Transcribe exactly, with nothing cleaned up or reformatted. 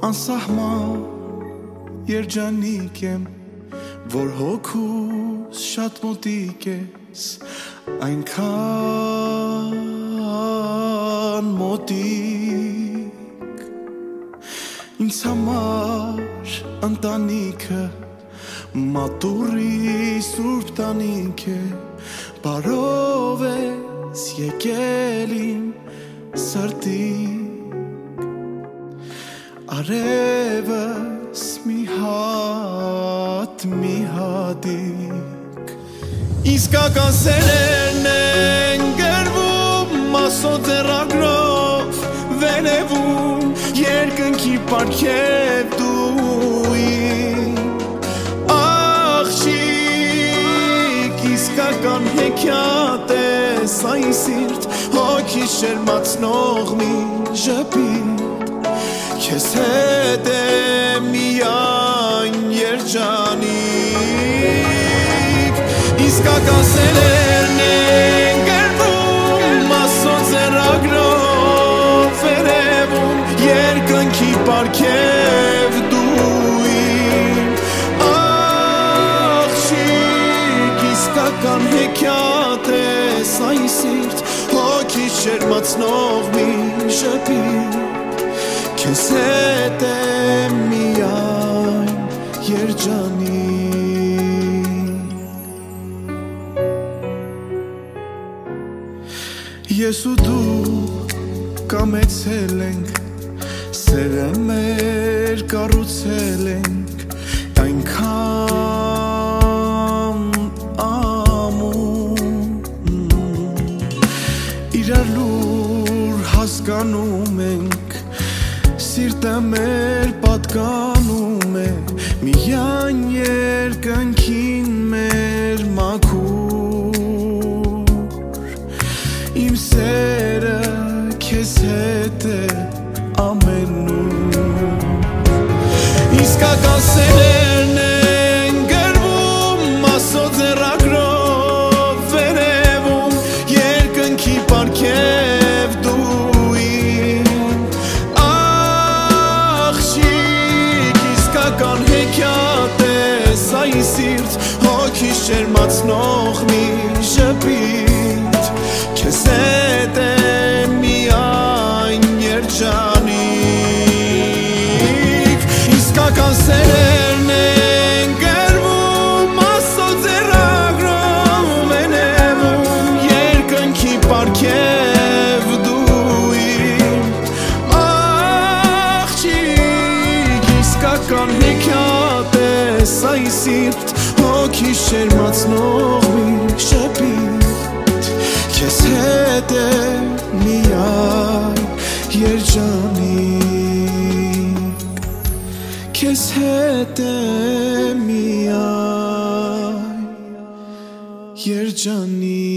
անսահման երջանիկ եմ, որ հոգուս շատ մոտիկ ես, այնքան մոտիկ։ Ինձ համար ընտանիքը մատուռի սուրբ տանիք է, բարով ես եկել իմ սրտիկ, արևս մի հատ մի հատիկ։ Իսկական սերերն են գրվում մասոտ ձեռագրով, վերևում երկնքի պարգև դույն, աղջիկ իսկական հեքիաթ ես այն սիրտ, հոգի շերմացնող մի ժպիտ, քեզ հետ եմ միայն երջանիկ։ Իսկական սերերն են գրվում մասոտ ձեռագրով, վերևում երկնքի պարգև դույն, աղջիկ իսկական հեքիաթ ես այն սիրտ, հոգի շերմացնող մի ժպիտ, քեզ հետ եմ միայն երջանիկ։ Ես ու դու կամեցել ենք, սերը մեր կառուցել ենք, այնքան ամուր, իրար լուր հասկանում ենք, սիրտը մեր պատկանում է միայն երկնքին մեր մաքուր, իմ սերը քեզ հետ է ամենուր։ Իսկական սերերն են գրվում մասոտ ձեռագրով, վերևում երկնքի պարգև դույն, հեքիաթ ես այն սիրտ, հոգի շերմացնող մի ժպիտ, քեզ հետ եմ միայն երջանիկ։ Իսկական սերերն են գրվում մասոտ ձեռագրով, վերևում երկնքի պարգև դույն, աղջիկ իսկական հեքիաթ ես այն սիրտ, հոգի շերմացնող մի ժպիտ, քեզ հետ եմ միայն երջանիկ, քեզ հետ եմ միայն երջանիկ։